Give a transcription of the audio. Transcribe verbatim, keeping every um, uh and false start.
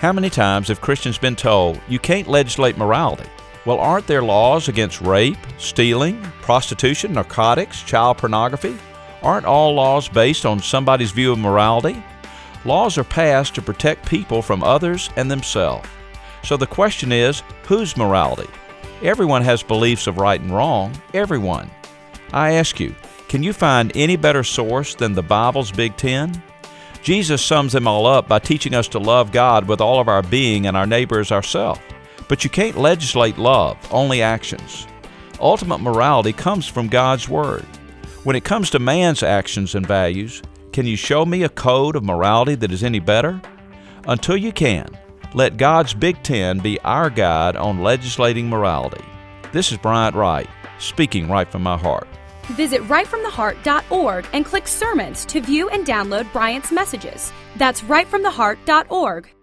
How many times have Christians been told, you can't legislate morality? Well, aren't there laws against rape, stealing, prostitution, narcotics, child pornography? Aren't all laws based on somebody's view of morality? Laws are passed to protect people from others and themselves. So the question is, whose morality? Everyone has beliefs of right and wrong. Everyone. I ask you, can you find any better source than the Bible's Big Ten? Jesus sums them all up by teaching us to love God with all of our being and our neighbor as ourselves. But you can't legislate love, only actions. Ultimate morality comes from God's Word. When it comes to man's actions and values, can you show me a code of morality that is any better? Until you can, let God's Big Ten be our guide on legislating morality. This is Bryant Wright, speaking right from my heart. Visit right from the heart dot org and click Sermons to view and download Bryant's messages. That's right from the heart dot org.